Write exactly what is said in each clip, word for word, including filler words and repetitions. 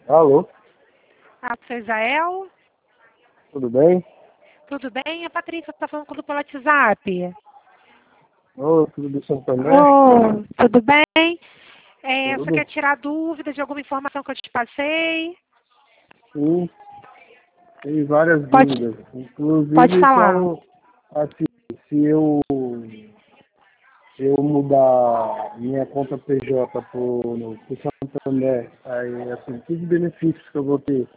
Alô, Ah, seu Israel? tudo bem? Tudo bem? A Patrícia está falando comigo pelo WhatsApp. Ô, tudo do Santander? Oh, tudo bem? É, você Tudo? quer tirar dúvida de alguma informação que eu te passei? Sim, tem várias Pode, dúvidas. pode Inclusive, falar. qual, assim, se eu, se eu mudar minha conta P J para o Santander, aí, assim, que benefícios que eu vou ter?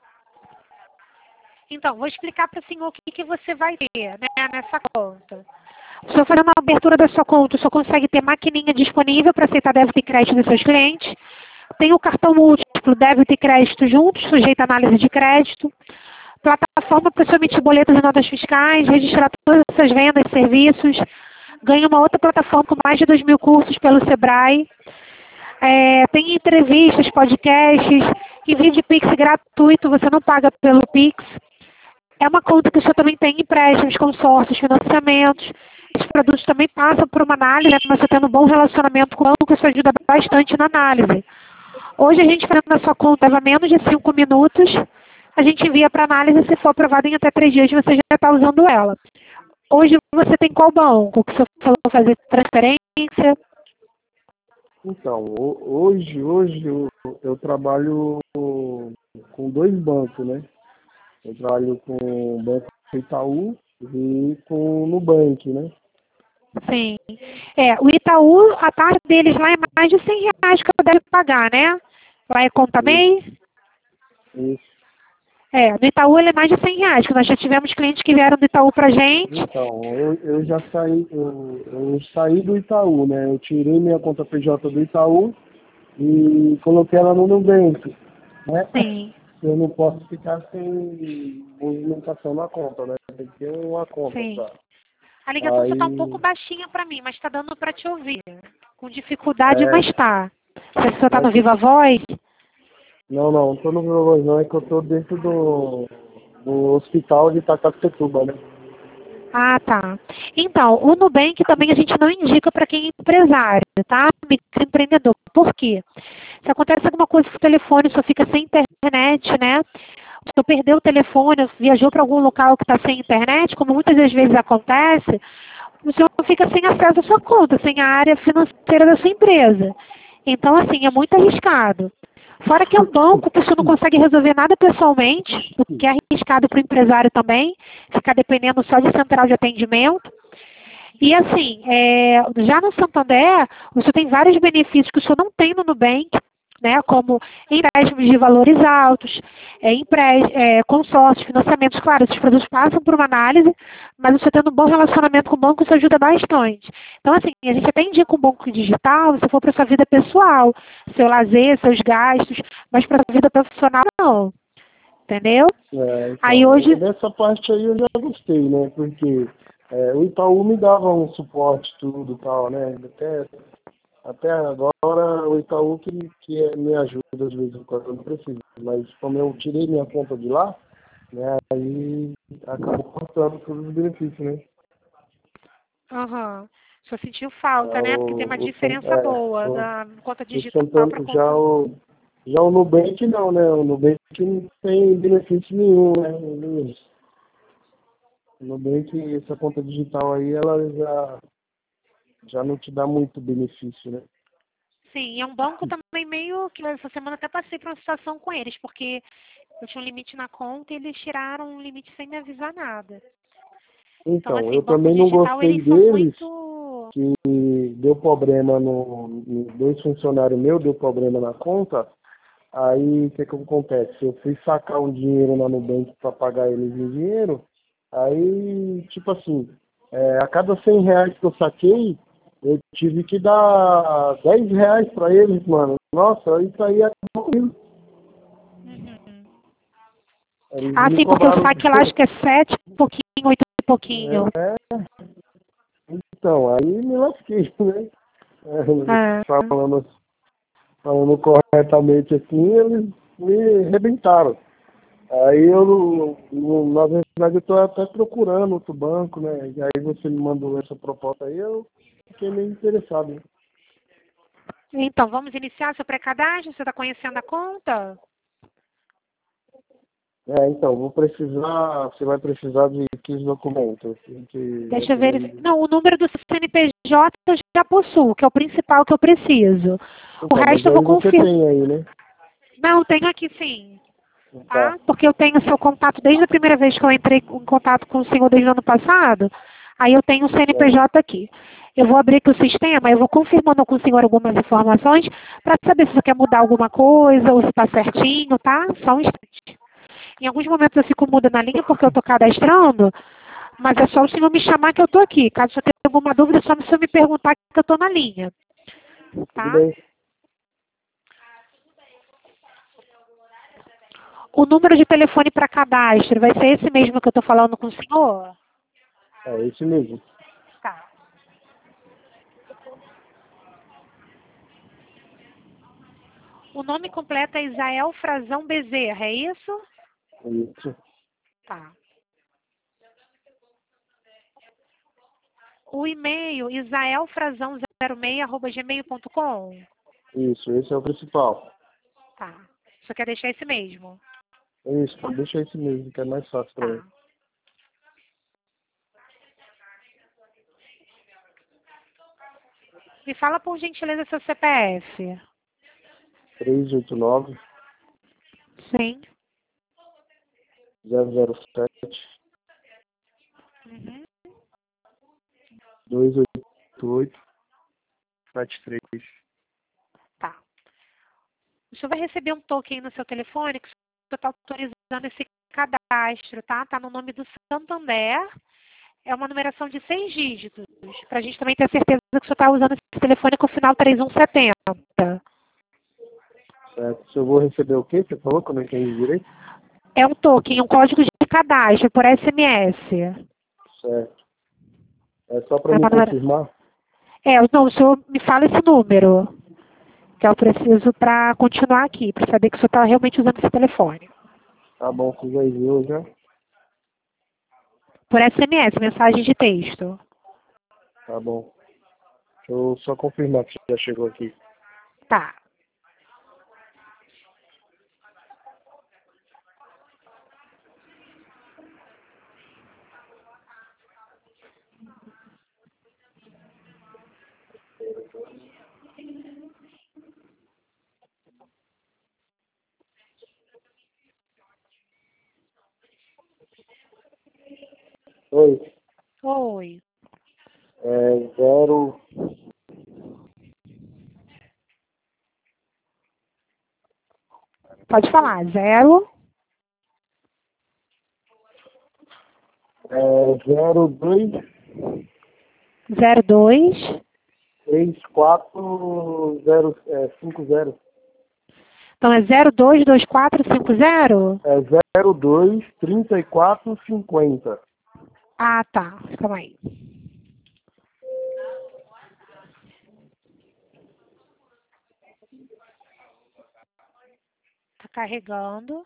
Então, vou explicar para o senhor o que, que você vai ter, né, nessa conta. O senhor fazendo a abertura da sua conta, o senhor consegue ter maquininha disponível para aceitar débito e crédito dos seus clientes. Tem o cartão múltiplo, débito e crédito juntos, sujeito à análise de crédito. Plataforma para o senhor emitir boletos e notas fiscais, registrar todas as suas vendas e serviços. Ganha uma outra plataforma com mais de dois mil cursos pelo Sebrae. É, tem entrevistas, podcasts, envio de Pix gratuito, você não paga pelo Pix. É uma conta que o senhor também tem empréstimos, consórcios, financiamentos. Esses produtos também passam por uma análise, né, mas você tendo um bom relacionamento com o banco, isso ajuda bastante na análise. Hoje a gente fazendo na sua conta leva menos de cinco minutos, a gente envia para análise, se for aprovado em até três dias você já está usando ela. Hoje você tem qual banco? Que o senhor falou fazer transferência? Então, ho- hoje, hoje eu, eu trabalho com dois bancos, né? Eu trabalho com o Banco Itaú e com o Nubank, né? Sim. É, o Itaú, a taxa deles lá é mais de cem reais que eu deve pagar, né? Lá é conta Isso, MEI? isso. É, no Itaú ele é mais de cem reais, que nós já tivemos clientes que vieram do Itaú pra gente. Então, eu, eu já saí, eu, eu saí do Itaú, né? Eu tirei minha conta P J do Itaú e coloquei ela no Nubank, né? Sim, Eu não posso ficar sem movimentação na conta, né? Tem que ter uma conta sim. pra... A ligação só tá um pouco Aí, baixinha pra mim, mas tá dando pra te ouvir. Com dificuldade, é, mas tá. Você só tá mas no Viva Voz? não, não, não tô no Viva Voz não, é que eu tô dentro do, do hospital de Itacacetuba, né? Ah, tá. Então, o Nubank também a gente não indica para quem é empresário, tá? Microempreendedor. Por quê? Se acontece alguma coisa com o telefone, só fica sem internet, né? O senhor perdeu o telefone, viajou para algum local que está sem internet, como muitas das vezes acontece, o senhor fica sem acesso à sua conta, sem a área financeira da sua empresa. Então, assim, é muito arriscado. Fora que é um banco que o senhor não consegue resolver nada pessoalmente, o que é arriscado para o empresário também, ficar dependendo só de central de atendimento. E assim, é, já no Santander, o senhor tem vários benefícios que o senhor não tem no Nubank, né, como empréstimos de valores altos, é, empre- é, consórcios, financiamentos. Claro, esses produtos passam por uma análise, mas o senhor tendo um bom relacionamento com o banco, isso ajuda bastante. Então, assim, a gente até indica um banco digital se for para sua vida pessoal, seu lazer, seus gastos, mas para sua vida profissional, não. Entendeu? É, Aí então, hoje, dessa parte aí eu já gostei, né? Porque é, o Itaú me dava um suporte tudo e tal, né? Até, até agora o Itaú que, que é- me ajuda às vezes quando eu não preciso. Mas como eu tirei minha conta de lá, né? Aí acabou cortando todos os benefícios, né? aham, o senhor sentiu É, falta, né? Porque tem uma o, o, San- diferença é, boa o, da conta o digital para Santander, já conta. o, já o Nubank não, né? O Nubank não tem benefício nenhum, né? Nenhum. O Nubank, essa conta digital aí, ela já, já não te dá muito benefício, né? Sim, é um banco também meio que essa semana até passei por uma situação com eles, porque eu tinha um limite na conta e eles tiraram um limite sem me avisar nada. Então, Então, assim, eu banco também não digital, gostei eles são deles, muito... que deu problema no, no dois funcionários meus, deu problema na conta. Aí, o que que acontece? Eu fui sacar um dinheiro lá no banco para pagar eles em dinheiro. Aí, tipo assim, é, a cada cem reais que eu saquei, eu tive que dar dez reais para eles, mano. Nossa, isso aí é comigo. Uhum. Eles Ah, me sim, porque o cobraram. saque lá acho que é sete e pouquinho, oito e pouquinho. É, então, aí me lasquei, né? É, Ah, falando, falando corretamente assim, eles me arrebentaram. Aí eu, eu, na verdade, eu estou até procurando outro banco, né? E aí você me mandou essa proposta aí, eu fiquei meio interessado, né? então, vamos iniciar seu pré-cadastro? Você está conhecendo a conta? É, então, vou precisar, você vai precisar de que documentos? De, Deixa eu ver. Não, o número do C N P J eu já possuo, que é o principal que eu preciso. O Então, mas resto eu vou aí você confirmar. tem aí, né? Não, tenho aqui sim. Tá, Tá? Porque eu tenho seu contato desde a primeira vez que eu entrei em contato com o senhor desde o ano passado. Aí eu tenho o C N P J aqui. Eu vou abrir aqui o sistema, eu vou confirmando com o senhor algumas informações para saber se você quer mudar alguma coisa ou se está certinho, tá? Só um instante. Em alguns momentos eu fico muda na linha porque eu estou cadastrando, mas é só o senhor me chamar que eu estou aqui. Caso você tenha alguma dúvida, é só o senhor me perguntar que eu estou na linha. tudo Tá? bem. O número de telefone para cadastro vai ser esse mesmo que eu estou falando com o senhor? É esse mesmo. Tá. O nome completo é Isael Frazão Bezerra, é isso? Isso, Tá. O e-mail isaelfrazão zero seis arroba gmail ponto com. isso, esse é o principal. Tá. Você quer deixar esse mesmo? Isso, deixa esse mesmo, que é mais fácil pra mim. Tá. Me fala por gentileza seu C P F. três oito nove, Sim. zero zero sete, Uhum. dois oito oito, sete três. Tá. O senhor vai receber um token no seu telefone que o senhor está autorizando esse cadastro, tá? Tá no nome do Santander. É uma numeração de seis dígitos. Para a gente também ter certeza que o senhor está usando esse telefone com o final três um sete zero. Certo. Se eu vou receber o quê? Você falou que eu não entendi direito? É um token, um código de cadastro por S M S. Certo. É só para É, me uma numera- confirmar? é, não, o senhor me fala esse número, que eu preciso para continuar aqui, para saber que o senhor está realmente usando esse telefone. Tá bom, você já enviou já? Por S M S, mensagem de texto. Tá bom. Deixa eu só confirmar que já chegou aqui. Tá. Oi. Oi. É zero. Pode falar. Zero, É zero dois zero dois. três quatro zero é, cinco zero. Então é zero dois dois quatro cinco zero? É zero dois trinta e quatro cinquenta. Ah, tá. Calma aí. Tá carregando.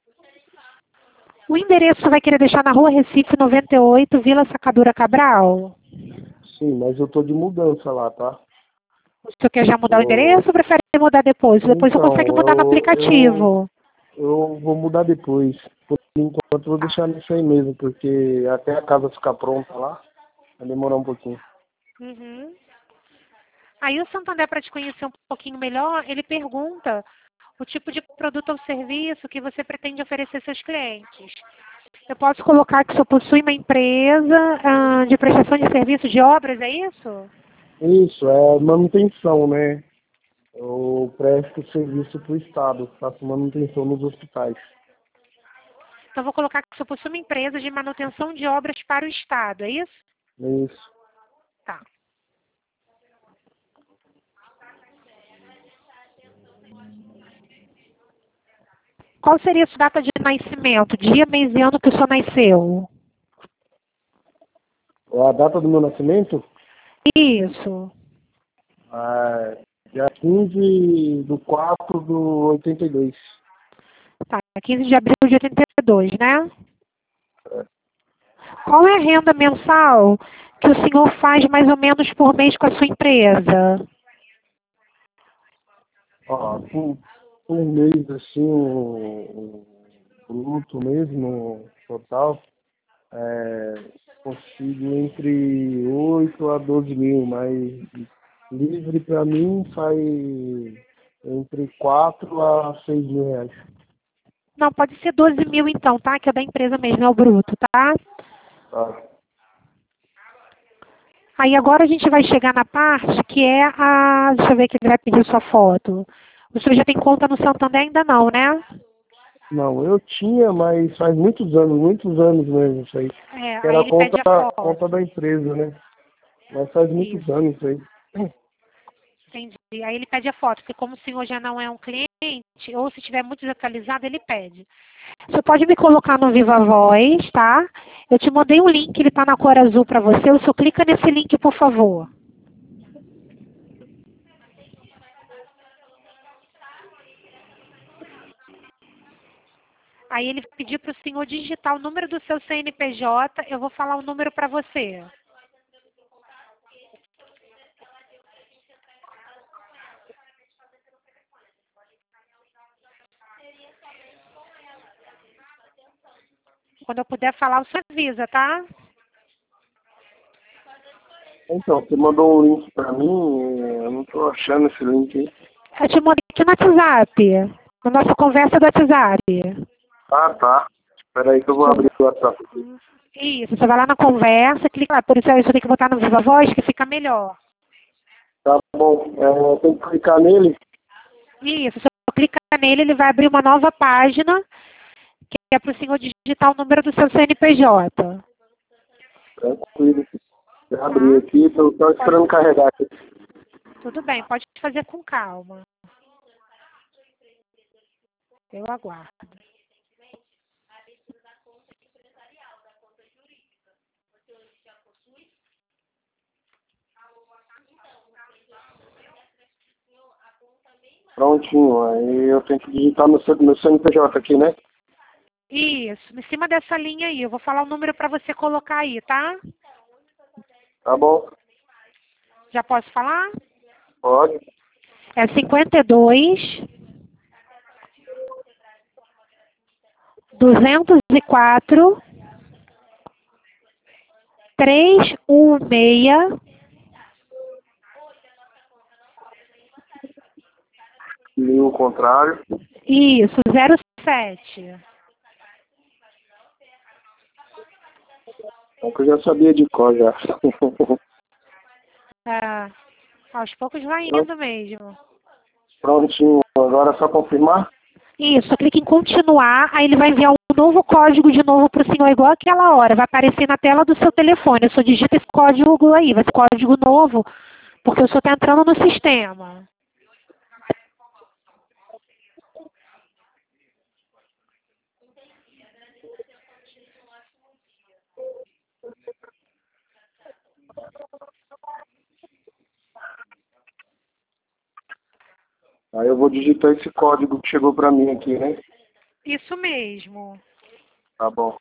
O endereço você vai querer deixar na rua Recife noventa e oito, Vila Sacadura Cabral? Sim, mas eu tô de mudança lá, tá? O senhor quer já mudar o Eu, endereço ou prefere mudar depois? Depois você consegue então, mudar no eu, eu, aplicativo. eu vou mudar depois. Por enquanto eu vou Tá. deixar nisso aí mesmo, porque até a casa ficar pronta lá, vai demorar um pouquinho. Uhum. Aí o Santander, para te conhecer um pouquinho melhor, ele pergunta o tipo de produto ou serviço que você pretende oferecer aos seus clientes. Eu posso colocar que o senhor possui uma empresa ah, de prestação de serviço de obras, é isso? Isso, é manutenção, né? Eu presto serviço para o Estado, faço manutenção nos hospitais. Então, vou colocar que o senhor possui uma empresa de manutenção de obras para o Estado, é isso? Isso. Tá. Qual seria a sua data de nascimento? Dia, mês e ano que o senhor nasceu? A data do meu nascimento? Isso. Ah, dia quinze do quatro do oitenta e dois. Tá, quinze de abril de oitenta e dois, né? É. Qual é a renda mensal que o senhor faz mais ou menos por mês com a sua empresa? Ó, por, por mês, assim, um- um- bruto mesmo, total, é, consigo entre oito a doze mil, mas livre para mim sai entre quatro a seis mil reais. Não, pode ser doze mil então, tá? Que é da empresa mesmo, é o bruto, tá? Tá. Aí agora a gente vai chegar na parte que é a... Deixa eu ver que ele vai pedir sua foto. O senhor já tem conta no Santander ainda não, né? Não, eu tinha, mas faz muitos anos, muitos anos mesmo isso aí. É, Que aí era a ele pede conta, a foto. conta da empresa, né? Mas faz muitos Isso, anos isso aí. entendi. Aí ele pede a foto, porque como o senhor já não é um cliente, ou se estiver muito desatualizado, ele pede. Você pode me colocar no Viva Voz, tá? Eu te mandei um link, ele tá na cor azul para você. O senhor clica nesse link, por favor. Aí ele pediu para o senhor digitar o número do seu C N P J. Eu vou falar o número para você. Quando eu puder falar, o senhor avisa, tá? Então, você mandou um link pra mim, eu não tô achando esse link aí. Eu te mandei aqui no WhatsApp. Na nossa conversa do WhatsApp. Ah, tá. Espera aí que eu vou abrir o WhatsApp aqui. Isso, você vai lá na conversa, clica lá. Por isso aí você tem que botar no Viva Voz, que fica melhor. Tá bom, é, tem que clicar nele. Isso, se eu clicar nele, ele vai abrir uma nova página, que é para o senhor digitar o número do seu C N P J. Tranquilo. Já abri Tá? aqui, tô só esperando carregar aqui. Tudo bem, pode fazer com calma. Eu aguardo. Prontinho, aí eu tenho que digitar no, C- no C N P J aqui, né? Isso, em cima dessa linha aí. Eu vou falar o número para você colocar aí, tá? Tá bom, Já posso falar? pode. É cinquenta e dois, duzentos e quatro, trezentos e dezesseis, E o contrário. isso, zero sete. É que eu já sabia de cor já. É, aos poucos vai indo mesmo. Prontinho, agora é só confirmar? Isso, clica em continuar, aí ele vai enviar um novo código de novo para o senhor, igual aquela hora. Vai aparecer na tela do seu telefone. Eu só digita esse código aí, vai ser código novo, porque o senhor está entrando no sistema. Aí eu vou digitar esse código que chegou pra mim aqui, né? Isso mesmo. Tá bom.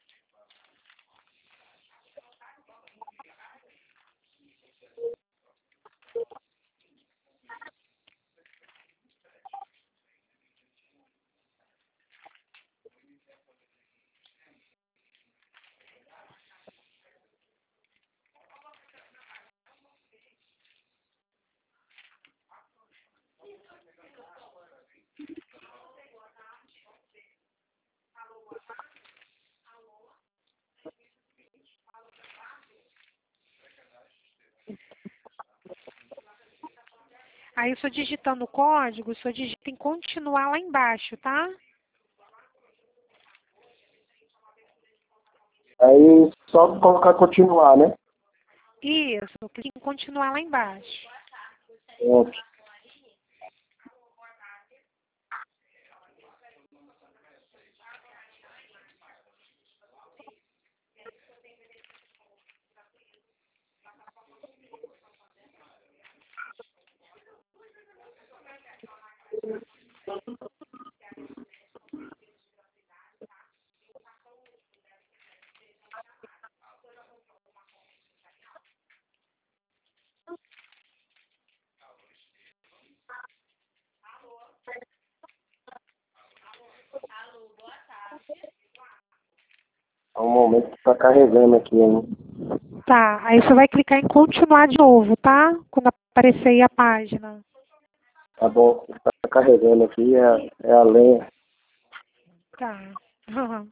Aí eu só digitando o código, só digita em continuar lá embaixo, tá? Aí só colocar continuar, né? Isso, clica em continuar lá embaixo. Pronto. momento que tá carregando aqui, né? Tá, aí você vai clicar em continuar de novo, tá? Quando aparecer aí a página. Tá bom, o que tá carregando aqui é, a- é a lenha. Tá. Uhum.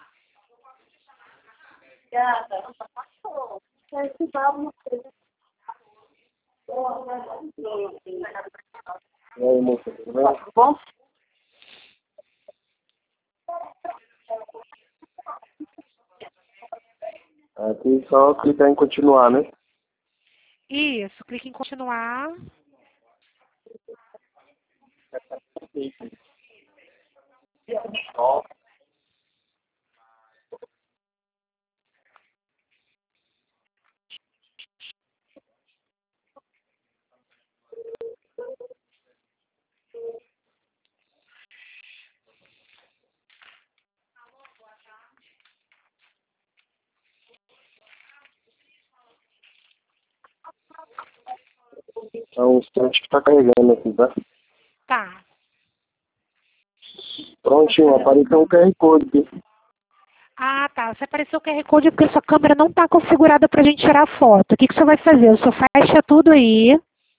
E aí, moça, tudo bem? Bom, Aqui só clicar em continuar, né? Isso, clique em continuar. É um instante que tá carregando aqui, tá? Tá. Prontinho, apareceu um Q R Code aqui. Ah, tá. Se apareceu o Q R Code é porque sua câmera não está configurada para a gente tirar foto. O que, que você vai fazer? Você fecha tudo aí.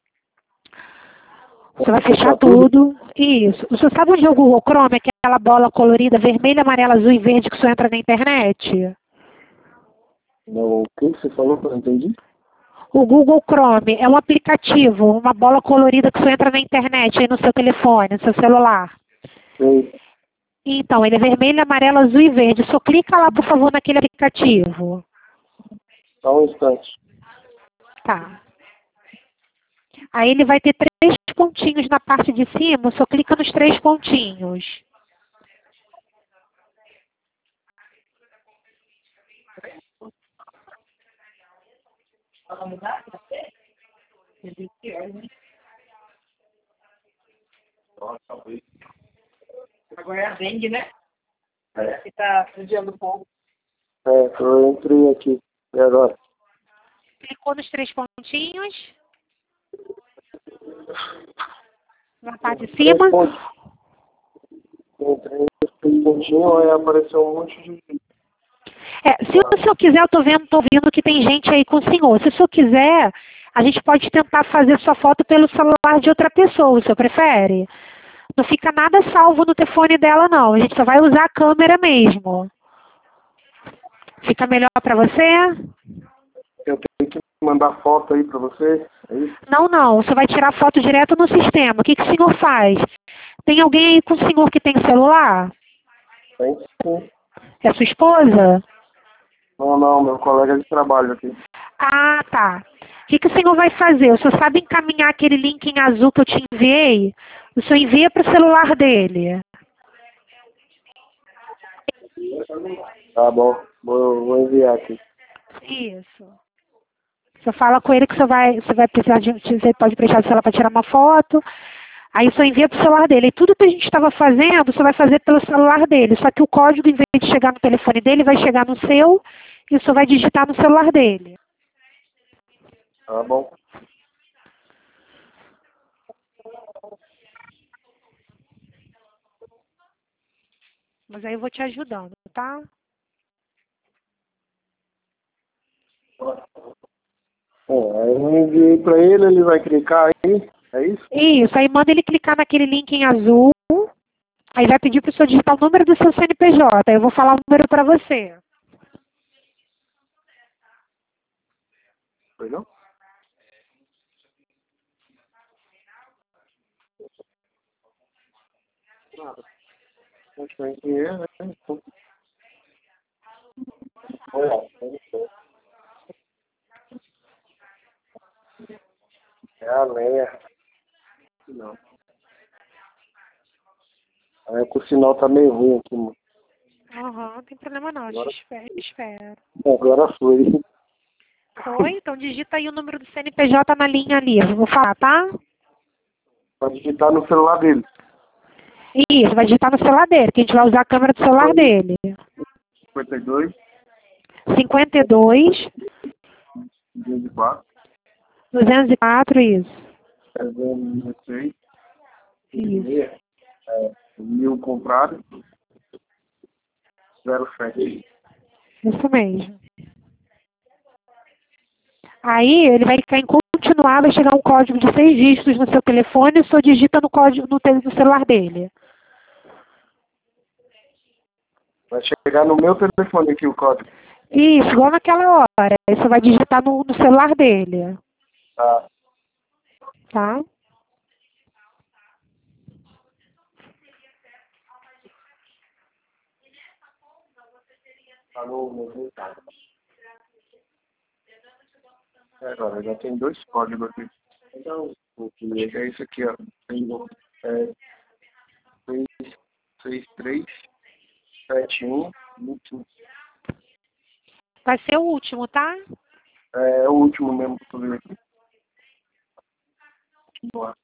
Você vai fechar tudo. Isso. Você sabe onde é o Google Chrome? Aquela bola colorida, vermelha, amarela, azul e verde que só entra na internet? Não, o que você falou que eu não entendi? O Google Chrome é um aplicativo, uma bola colorida que só entra na internet aí no seu telefone, no seu celular. Sei. Então, ele é vermelho, amarelo, azul e verde. Só clica lá, por favor, naquele aplicativo. Só um instante. Tá. Aí ele vai ter três pontinhos na parte de cima, só clica nos três pontinhos. agora é a dengue, né? Que tá judiando o povo. É, eu entrei aqui. E agora? Clicou nos três pontinhos. Na parte de Três cima. pontos. Entrei nos três pontinhos, aí apareceu um monte de... É, se o senhor quiser, eu estou vendo, tô vendo que tem gente aí com o senhor. Se o senhor quiser, a gente pode tentar fazer sua foto pelo celular de outra pessoa, o senhor prefere? Não fica nada salvo no telefone dela, não. A gente só vai usar a câmera mesmo. Fica melhor para você? Eu tenho que mandar foto aí pra você. É isso? Não, não. Você vai tirar foto direto no sistema. O que, que o senhor faz? Tem alguém aí com o senhor que tem celular? Tem sim. É sua esposa? Não, não, meu colega de trabalho aqui. Ah, tá. O que, que o senhor vai fazer? O senhor sabe encaminhar aquele link em azul que eu te enviei? O senhor envia para o celular dele. Tá bom, vou, vou enviar aqui. Isso. Você fala com ele que você vai, você vai precisar de. Você pode prestar o celular para tirar uma foto. Aí só envia para o celular dele. E tudo que a gente estava fazendo, você vai fazer pelo celular dele. Só que o código, em vez de chegar no telefone dele, vai chegar no seu e você vai digitar no celular dele. Tá bom. Mas aí eu vou te ajudando, tá? Bom, aí eu enviei pra ele, ele vai clicar aí. É isso? Isso. Aí manda ele clicar naquele link em azul. Aí vai pedir para o senhor digitar o número do seu C N P J. Aí eu vou falar o número para você. Foi não? Nada. Acho que eu enviei, né? Olha, é a lenha. Não. Aí o sinal tá meio ruim aqui, mano. Aham, não tem problema não. Agora, Espero. espero. agora foi. Foi? Então digita aí o número do C N P J na linha ali. Eu vou falar, tá? Pode digitar no celular dele. Isso, vai digitar no celular dele, que a gente vai usar a câmera do celular dele. cinquenta e dois, cinquenta e dois, duzentos e quatro, duzentos e quatro, isso. trezentos e dezesseis, Isso. é, mil comprado, zero sete. Isso mesmo. Aí ele vai clicar em continuar, vai chegar um código de seis dígitos no seu telefone e só digita no, código, no, te- no celular dele. Vai chegar no meu telefone aqui o código. Isso, igual naquela hora. Aí você vai digitar no, no celular dele. Tá. Tá? Tá no meu resultado. É, agora, já tem dois códigos aqui. Então, o que é isso aqui, ó. Tem é, seis, seis, três, sete, um, vinte. Vai ser o último, tá? É o último mesmo que eu tô vendo aqui. Boa.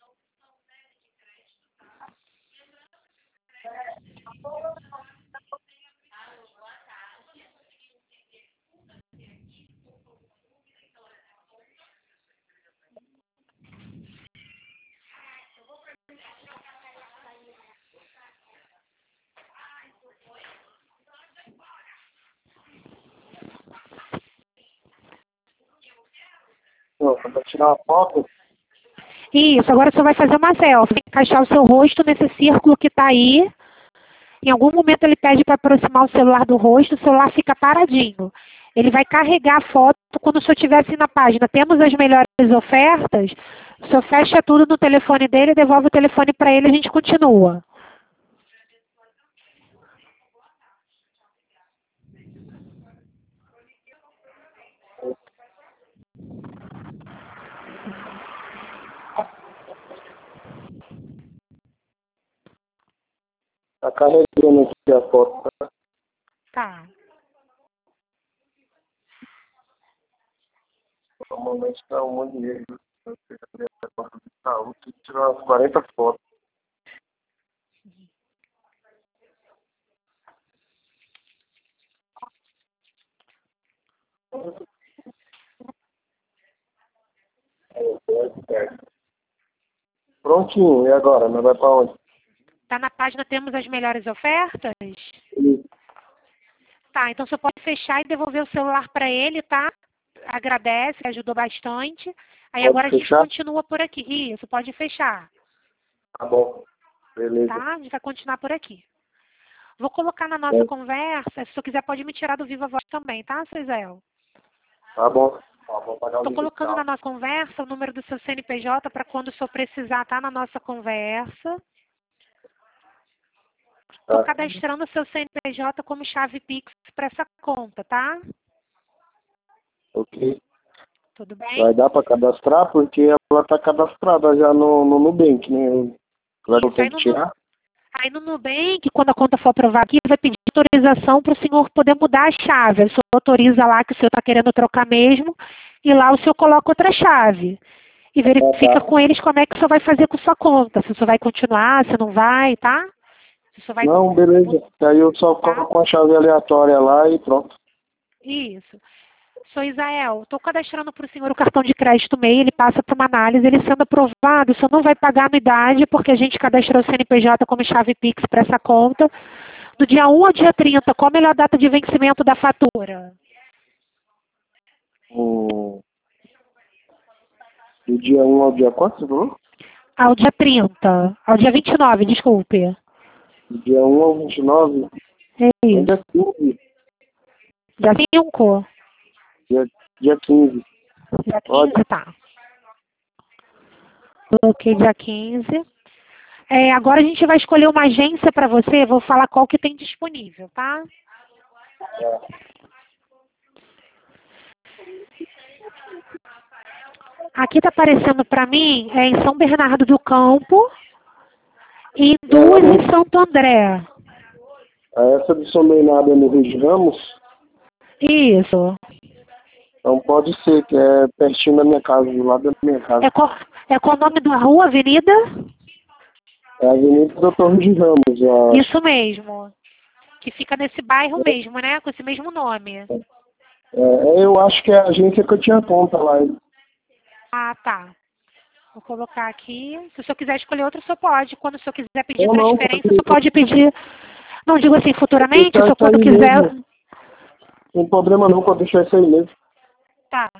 Para tirar uma foto, Isso, agora você vai fazer uma selfie. Tem que encaixar o seu rosto nesse círculo que está aí. Em algum momento ele pede para aproximar o celular do rosto, o celular fica paradinho. Ele vai carregar a foto quando o senhor estiver assim na página. Temos as melhores ofertas. O senhor fecha tudo no telefone dele, devolve o telefone para ele e a gente continua. tá carregando aqui a foto, tá? Tá. Normalmente tá um monte de erro. Tá, vou tirar umas quarenta fotos. Prontinho, e agora? Nós vai pra onde? Tá na página Temos as Melhores Ofertas? Isso. Tá, então você pode fechar e devolver o celular para ele, tá? Agradece, ajudou bastante. Aí Pode agora a gente fechar? continua por aqui. Isso, pode fechar. Tá bom. Beleza. Tá? A gente vai continuar por aqui. Vou colocar na nossa É. conversa, se você quiser pode me tirar do Viva Voz também, tá, Cezéu? Tá bom. Tá, vou pagar o Estou colocando digital. na nossa conversa o número do seu C N P J para quando o senhor precisar, tá na nossa conversa. Estou Tá. cadastrando o seu C N P J como chave Pix para essa conta, tá? Ok. Tudo bem? Vai dar pra cadastrar porque ela tá cadastrada já no, no Nubank, né? Vai Isso, ter aí que no, tirar? aí no Nubank, quando a conta for aprovada aqui, vai pedir autorização para o senhor poder mudar a chave. O senhor autoriza lá que o senhor está querendo trocar mesmo e lá o senhor coloca outra chave. E verifica Ah, tá. com eles como é que o senhor vai fazer com sua conta. Se o senhor vai continuar, se não vai, tá? Se o senhor vai... Não, beleza. Aí eu só Tá? coloco uma chave aleatória lá e pronto. Isso. Sou Isael, estou cadastrando para o senhor o cartão de crédito M E I, ele passa para uma análise, ele sendo aprovado, o senhor não vai pagar anuidade, porque a gente cadastrou o C N P J como chave Pix para essa conta. Do dia um ao dia trinta, qual a melhor data de vencimento da fatura? O... Do dia um ao dia quanto, você falou? Ao dia trinta, ao dia vinte e nove, desculpe. Do dia um ao vinte e nove? É isso. Dia quinze. Dia cinco? Dia, dia quinze. Dia Pode. quinze, tá. Coloquei dia quinze. É, agora a gente vai escolher uma agência para você, vou falar qual que tem disponível, tá? Aqui tá aparecendo para mim, é em São Bernardo do Campo e duas em Santo André. Essa de São Bernardo é no Rio de Ramos? Isso. Então pode ser, que é pertinho da minha casa, do lado da minha casa. É qual, é qual o nome da rua, avenida? É a Avenida doutor Rio de Ramos. Eu acho. Isso mesmo. Que fica nesse bairro mesmo, né? Com esse mesmo nome. É, eu acho que é a agência que eu tinha conta lá. Ah, tá. Vou colocar aqui. Se o senhor quiser escolher outro, o senhor pode. Quando o senhor quiser pedir Não, não, transferência, o porque- senhor pode pedir. Não digo assim futuramente, porque o senhor tá quando aí quiser. mesmo. Sem problema não, pode deixar isso aí mesmo. Tá.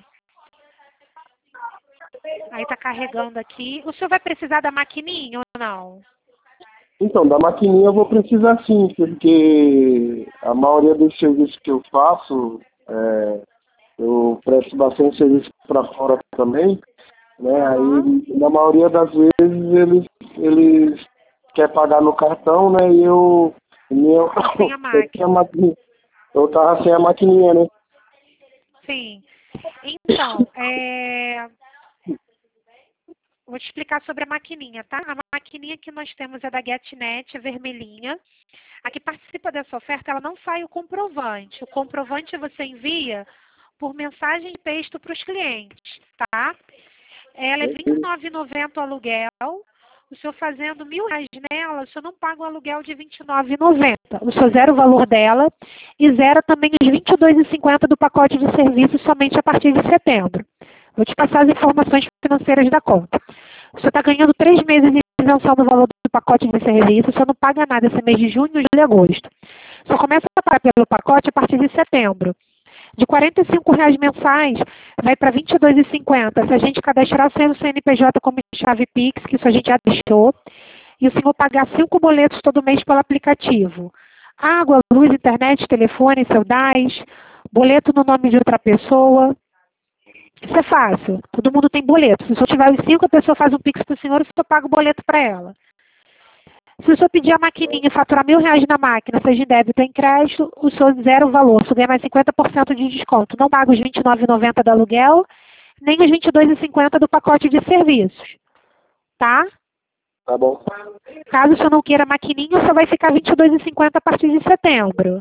Aí tá carregando aqui. O senhor vai precisar da maquininha ou não? Então, da maquininha eu vou precisar sim, porque a maioria dos serviços que eu faço, é, eu presto bastante serviço para fora também, né? Uhum. Aí, na maioria das vezes, eles, eles querem pagar no cartão, né? E eu, e eu, Sem a eu, máquina. tinha a maquininha, eu tava sem a maquininha, né? Sim. Então, é... vou te explicar sobre a maquininha, tá? A maquininha que nós temos é da GetNet, é vermelhinha. A que participa dessa oferta, ela não sai o comprovante. O comprovante você envia por mensagem de texto para os clientes, tá? Ela é vinte e nove reais e noventa centavos o aluguel. O senhor fazendo mil reais nela, o senhor não paga um aluguel de vinte e nove reais e noventa centavos. O senhor zera o valor dela e zera também os vinte e dois reais e cinquenta centavos do pacote de serviços somente a partir de setembro. Vou te passar as informações financeiras da conta. O senhor está ganhando três meses de isenção do valor do pacote de serviço, o senhor não paga nada esse mês de junho, julho e agosto. Só começa a pagar pelo pacote a partir de setembro. De quarenta e cinco reais mensais, vai para vinte e dois reais e cinquenta centavos. Se a gente cadastrar o seu C N P J como chave Pix, que isso a gente já deixou, e o senhor pagar cinco boletos todo mês pelo aplicativo. Água, luz, internet, telefone, seu D A S, boleto no nome de outra pessoa. Isso é fácil. Todo mundo tem boleto. Se o senhor tiver os cinco, a pessoa faz um Pix para o senhor e o senhor paga o boleto para ela. Se o senhor pedir a maquininha e faturar mil reais na máquina, seja em débito ou em crédito, o senhor zera o valor. O senhor ganha mais cinquenta por cento de desconto. Não paga os vinte e nove reais e noventa centavos do aluguel, nem os vinte e dois reais e cinquenta centavos do pacote de serviços. Tá? Tá bom. Caso o senhor não queira a maquininha, só vai ficar vinte e dois reais e cinquenta centavos a partir de setembro.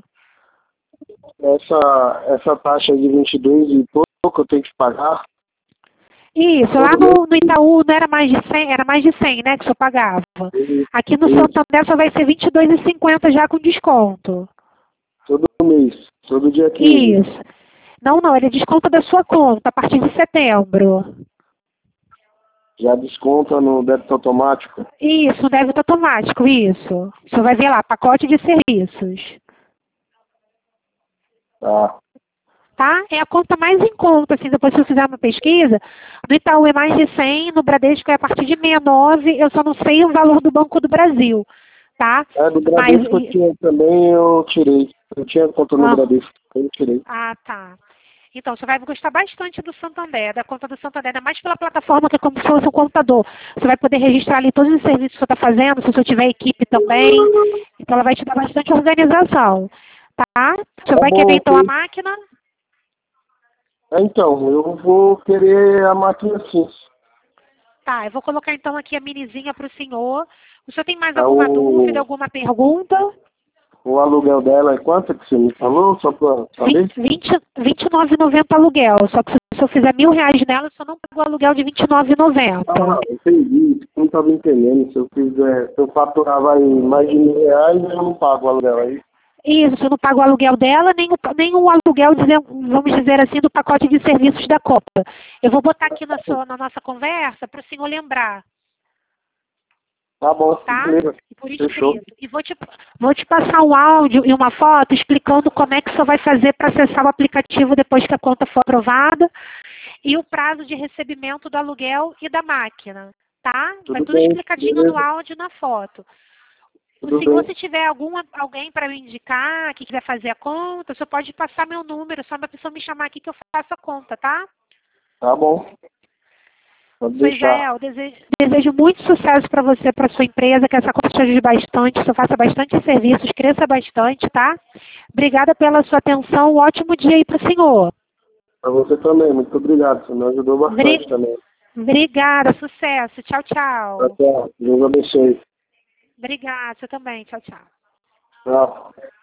Essa, essa taxa de vinte e dois e pouco eu tenho que pagar? Isso, lá no, no Itaú não era mais de cem, era mais de cem, né, que o senhor pagava. Aqui no Santander só vai ser vinte e dois reais e cinquenta centavos já com desconto. Todo mês, todo dia quinze. Isso. Não, não, ele desconta da sua conta a partir de setembro. Já desconta no débito automático? Isso, débito automático, isso. O senhor vai ver lá, pacote de serviços. Tá. Tá? É a conta mais em conta, assim, depois se eu fizer uma pesquisa, no Itaú é mais de cem, no Bradesco é a partir de sessenta e nove, eu só não sei o valor do Banco do Brasil, tá? É, do Bradesco Mas, eu tinha também, eu tirei. Eu tinha conta no ah, Bradesco, eu tirei. ah, tá. Então, você vai gostar bastante do Santander, da conta do Santander, ainda mais pela plataforma que é como se fosse um computador. Você vai poder registrar ali todos os serviços que você está fazendo, se você tiver equipe também. Então, ela vai te dar bastante organização, tá? Você Tá vai bom, querer, então, a ok. máquina? É, então, eu vou querer a máquina sim. Tá, eu vou colocar, então, aqui a minizinha para o senhor. O senhor tem mais É alguma dúvida, o, alguma pergunta? o aluguel dela é quanto que você me falou, só pra saber? vinte, vinte e nove reais e noventa centavos aluguel. Só que se eu fizer mil reais nela, eu só não pago o aluguel de vinte e nove reais e noventa Ah, centavos. entendi. Não estava entendendo. Se eu fizer, se eu faturar vai mais de mil reais, eu não pago o aluguel aí. Isso, eu não pago o aluguel dela, nem o, nem o aluguel, dizer- vamos dizer assim, do pacote de serviços da Copa. Eu vou botar aqui na, sua, na nossa conversa para o senhor lembrar, Tá bom, tá? beleza. E por Fechou. escrito. E vou te, vou te passar um áudio e uma foto explicando como é que o senhor vai fazer para acessar o aplicativo depois que a conta for aprovada e o prazo de recebimento do aluguel e da máquina, tá? Tudo Vai tudo bem, explicadinho beleza. no áudio e na foto. O Tudo senhor, bem. se tiver alguma, alguém para me indicar que quiser fazer a conta, o senhor pode passar meu número, só uma pessoa me chamar aqui que eu faço a conta, tá? Tá bom. Pode Sou deixar. Israel, desejo, desejo muito sucesso para você, para sua empresa, que essa conta te ajude bastante, que o senhor faça bastante serviços, cresça bastante, tá? Obrigada pela sua atenção, um ótimo dia aí para o senhor. Pra você também, muito obrigado. Você me ajudou bastante Obri- também. Obrigada, sucesso, tchau, tchau. Até. Deus abençoe. Obrigada, você também, tchau, tchau. Tchau.